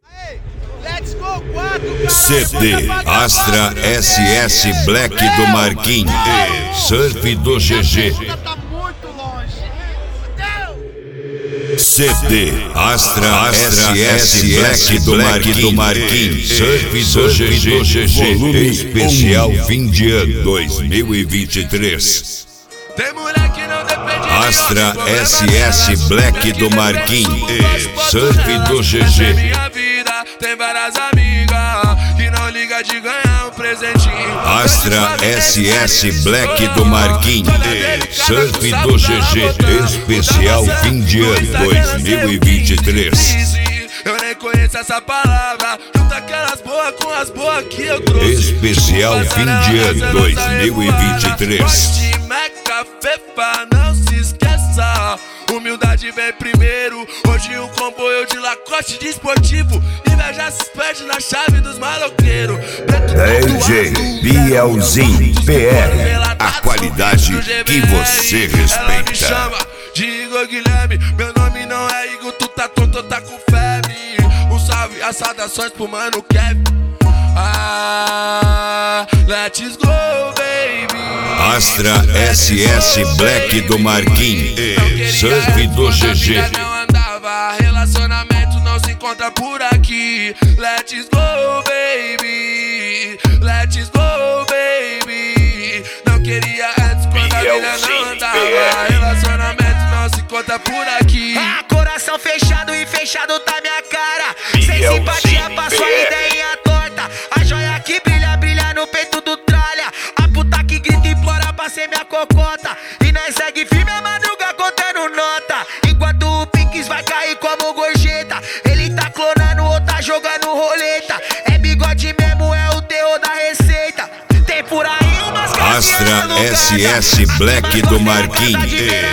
Let's go 4, CD Astra SS Black do Marquinhos, Surf do GG. Tá muito longe. CD Astra SS Black do Marquinhos, Surf do GG, volume especial fim de ano 2023. Tem mulher que não depende de Astra outro, SS Black do Marquinhos, Surf do GG. Minha vida tem várias amigas que não liga de ganhar um presentinho. Astra SS Black do Marquinhos, Surf do GG, especial fim de ano 2023. Eu nem conheço essa palavra. Junta aquelas boas com as boas que eu trouxe. Especial fim de ano 2023. Meca, fefa, não se esqueça. Humildade vem primeiro. Hoje um comboio de Lacoste de esportivo. Inveja se perde na chave dos maloqueiros. DJ Bielzinho PR, a qualidade que você Ela me respeita. chama de Igor Guilherme. Meu nome não é Igor, tu tá tonto, tá com febre. Um salve, as saudações pro mano Kevin. Let's go, baby. Astra SS Black do Marquinhos, Surf do GG. Não andava, relacionamento não se encontra por aqui. Let's go, baby. Let's go, baby. Não queria antes quando a vida não andava. Relacionamento não se encontra por aqui. Coração fechado e fechado tá minha cara. Sem simpatia passou a ideia torta. A joia que brilha, brilha no peito do tralha. A puta que grita e implora pra ser minha cocota. E nós segue firme a madruga contando nota. Enquanto o Pinks vai cair como gorjeta. Ele tá clonando ou tá jogando roleta. É bigode mesmo, é o terror da receita. Tem por aí umas Astra SS Black do Marquinhos,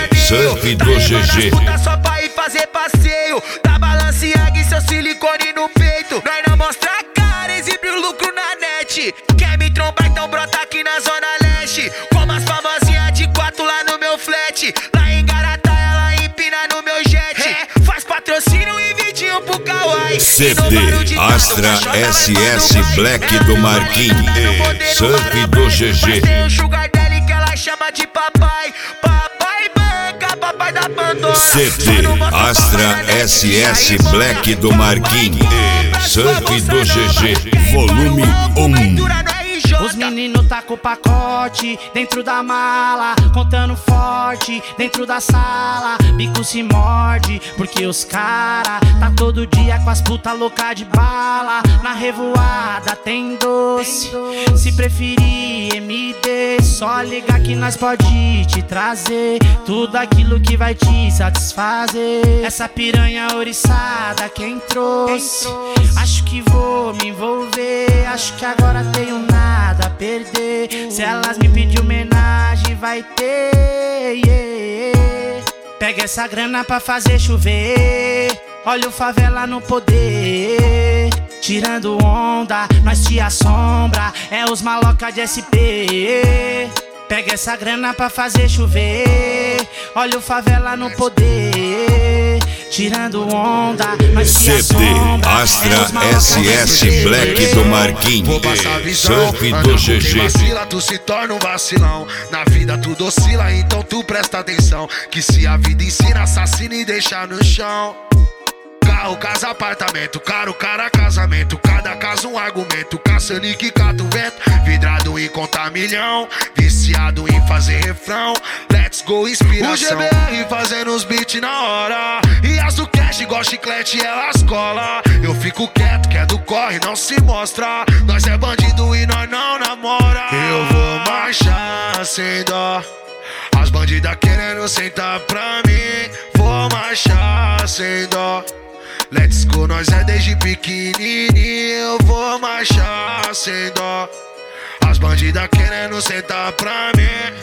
Surf do GG. Só pra ir fazer passeio. Da Balenciaga e seu silicone no peito. Nós não mostra a cara, exibe o lucro na net. Quer me trombar, então brota aqui na zona leste. Como as famosinhas de 4 lá no meu flat. Lá em Garatá, ela empina no meu jet. Faz patrocínio e vidinho pro Kawaii. CD Astra SS Black do Marquinhos, Surf do GG. O sugar dela que ela chama de papai. Papai banca, papai da Pandora. CD Astra SS Black do Marquinhos, Surf do GG, volume 1. Os meninos tá com o pacote dentro da mala, contando forte dentro da sala. Bico se morde, porque os cara tá todo dia com as puta louca de bala. Na revoada tem doce, se preferir MD, só ligar que nós pode te trazer tudo aquilo que vai te satisfazer. Essa piranha oriçada quem trouxe, acho que vou me envolver, acho que agora tenho nada a perder. Se elas me pedir homenagem vai ter, yeah. Pega essa grana pra fazer chover, olha o favela no poder. Tirando onda, nós te assombra, é os maloca de SP. Pega essa grana pra fazer chover, olha o favela no poder. Tirando onda, nós te assombra, Astra SS Black do Marquinhos, Surf do GG. Vacila, tu se torna um vacilão. Na vida tudo oscila, então tu presta atenção. Que se a vida ensina, assassina e deixa no chão. Carro, casa, apartamento, caro, cara, casamento. Cada caso um argumento, caçando e que cata o vento. Vidrado em contar milhão, viciado em fazer refrão. Let's go, inspiração. O GBR fazendo os beats na hora. E as do cash, igual chiclete, elas cola. Eu fico quieto, que é do corre, não se mostra. Nós é bandido e nós não namora. Eu vou marchar sem dó. As bandidas querendo sentar pra mim. Vou marchar sem dó. Let's go, nós é desde pequenininho. Eu vou marchar sem dó. As bandidas querendo sentar pra mim.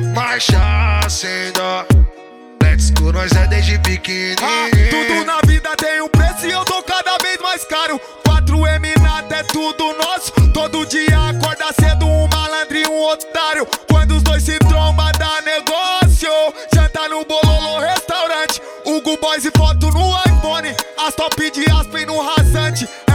Marchar sem dó. Let's go, nós é desde pequenininho. Tudo na vida tem um preço e eu tô cada vez mais caro. 4M nada é tudo nosso. Todo dia acorda cedo um malandro e um otário. Quando os dois se trombam dá negócio. Janta no Bololô restaurante, Hugo Boys e foto no iPhone. As top de Aspen no rasante.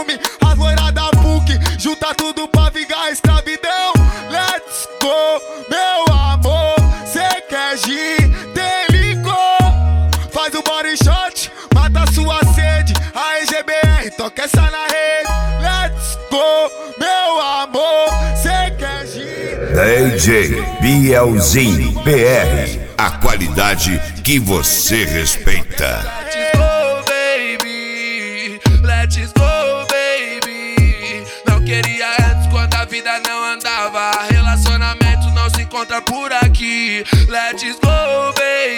Miami, as loiras da PUC, junta tudo pra vingar a escravidão. Let's go, meu amor, cê quer gin, tem licor. Faz o body shot, mata sua sede. A EGBR, toca essa na rede. Let's go, meu amor, cê quer gin. DJ Bielzinho BR, a qualidade que você respeita. Let's go, baby. Let's go, baby. Não queria antes quando a vida não andava. Relacionamento não se encontra por aqui. Let's go,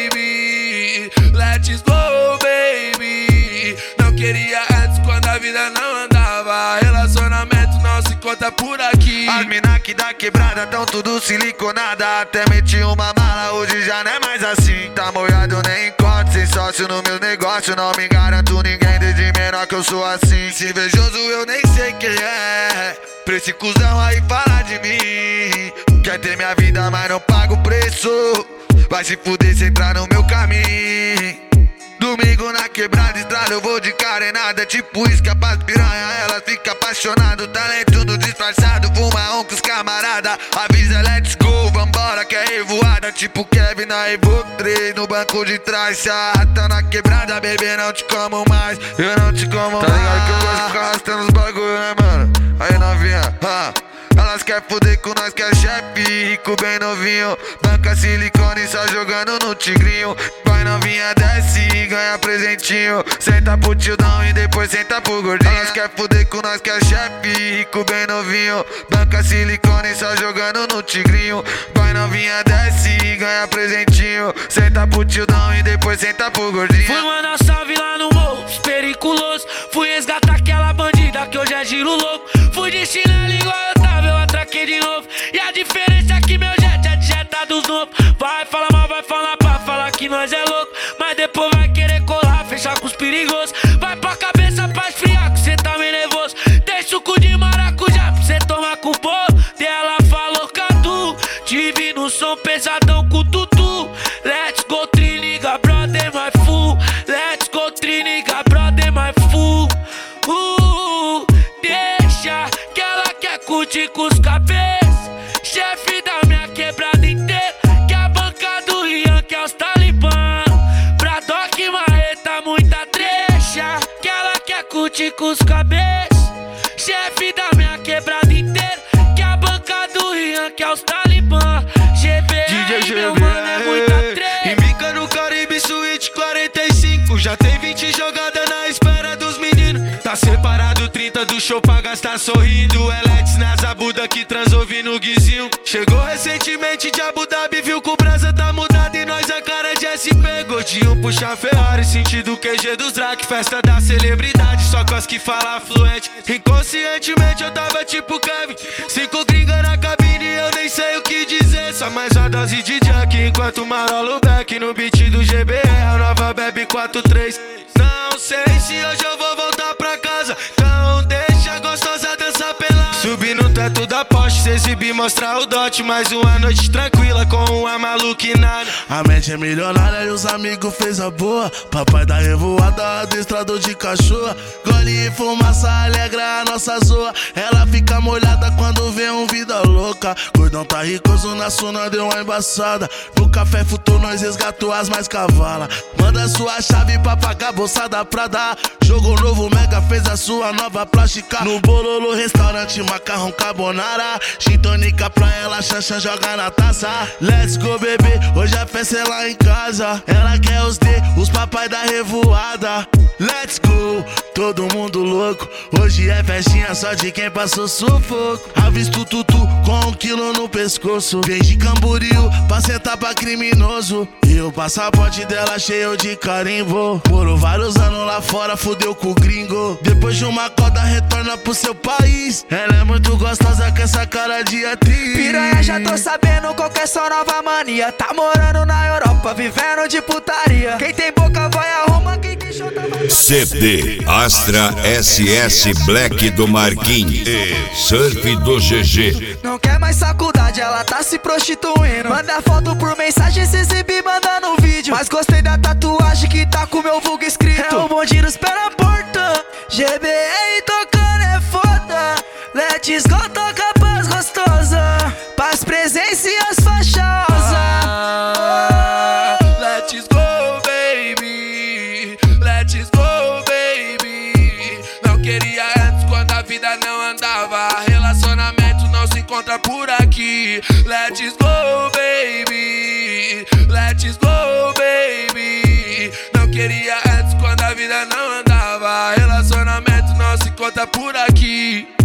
baby. Let's go, baby. Não queria antes quando a vida não andava. Relacionamento não se encontra por aqui. As mina que da quebrada tão tudo siliconada. Até meti uma mala, hoje já não é mais assim. Tá molhado, eu nem encontro. Sem sócio no meu negócio, não me garanto ninguém. Desde menor que eu sou assim. Se invejoso eu nem sei quem é. Pra esse cuzão aí falar de mim. Quer ter minha vida, mas não paga o preço. Vai se fuder se entrar no meu caminho. Domingo na quebrada, estrada, eu vou de carenada. Tipo isca pras piranha, elas ficam apaixonadas. Talento no disfarçado, fuma com os camarada. Avisa, let's go, vambora que é revoada. Tipo Kevin na Evo 3, no banco de trás. Se arrasta na quebrada, bebê, não te como mais. Eu não te como mais. Tá ligado que eu gosto de ficar arrastando os bagulho, né, mano? Aí novinha, elas quer fuder com nós que é chefe, rico bem novinho. Banca silicone só jogando no tigrinho. Vai novinha, desce e ganha presentinho. Senta pro tiozão e depois senta pro gordinho. Elas quer fuder com nós que é chefe, rico bem novinho. Banca silicone só jogando no tigrinho. Vai novinha, desce e ganha presentinho. Senta pro tiozão e depois senta pro gordinho. Fui mandar salve lá no morro, periculoso. Fui resgatar aquela bandida que hoje é giro louco. Fui de chinelo igual eu tava, eu atraquei de novo. E a diferença é que meu jet é de jeta dos novos. Vai falar mal, vai falar pra falar que nós é louco. Mas depois vai querer colar, fechar com os perigosos. Vai pra cabeça pra esfriar, que cê tá meio nervoso. Tem suco de maracujá pra cê tomar com o bolo. Dela falou Cadu, tive no som pesadão com o tutu. Let's go, triniga, brother, my fool. Let's go, triniga, brother, my fool. Deixa que ela quer curtir com os cabeças. Chefe da minha quebrada inteira. Que a banca do Rian, que é os talibã. Pra Doc Marreta, muita trecha. Que ela quer curtir com os cabeças. Chefe da minha quebrada inteira. Que a banca do Rian, que é os talibã. GB, meu mano, é muita trecha. Embica no Caribe Suíte 45. Já tem 20 jogadas na espera dos meninos. Tá separado 30 do show pra gastar sorrindo. Eletes na zabuda que transou no guizinho. Chegou recentemente de Abu Dhabi, viu que o brasa tá mudado e nós a cara de SP. Gordinho puxa Ferrari, sentido QG dos Drac. Festa da celebridade, só cos que fala fluente. Inconscientemente eu tava tipo Kevin. 5 gringa na cabine, eu nem sei o que dizer. Só mais uma dose de Jack, enquanto marolo back no beat do GBR, a nova bebe 4-3. Não sei se hoje eu vou voltar pra casa, então deixa a gostosa dançar pelada. Subir no teto da Porsche, se exibir, mostrar o dote. Mais uma noite tranquila com uma maluquinada. A mente é milionária e os amigos fez a boa. Papai da revoada, adestrador de cachorro. Gole e fumaça alegra a nossa zoa. Ela fica molhada quando vê um vida louca. Gordão tá ricoso na suna, deu uma embaçada. No café futou, nós resgatou as mais cavalas. Manda sua chave pra pagar a bolsa da Prada. Jogo novo, Mega fez a sua nova plástica. No Bololo, restaurante, macarrão carbonara. Gin tônica pra ela, chancha, joga na taça. Let's go, bebê, hoje a festa é lá em casa. Ela quer os D, os papai da revoada. Let's go, todo mundo louco. Hoje é festinha só de quem passou sufoco. Avisto tutu com 1 quilo no pescoço. Vem de Camboriú pra sentar pra criminoso. E o passaporte dela cheio de carimbo. Morou vários anos lá fora, fudeu com o gringo. Depois de uma coda retorna pro seu país. Ela é muito gostosa com essa cara de atriz. Piranha, já tô sabendo qual que é sua nova mania. Tá morando na Europa, vivendo de putaria. Quem tem boca vai arrumar, quem tem chota vai... CD Astra SS Black do Marquinhos e Surf do GG. Não quer mais faculdade, ela tá se prostituindo. Manda foto por mensagem, se exibir, mandando vídeo. Mas gostei da tatuagem que tá com meu vulgo escrito. É o bonde nos pé na porta, GBR tocando Let's go, toca paz gostosa, paz, presença e as fachosas. Let's go, baby. Let's go, baby. Não queria antes quando a vida não andava. Relacionamento não se encontra por aqui. Let's go, baby. Let's go, baby. Não queria antes quando a vida não andava. Relacionamento não se encontra por aqui.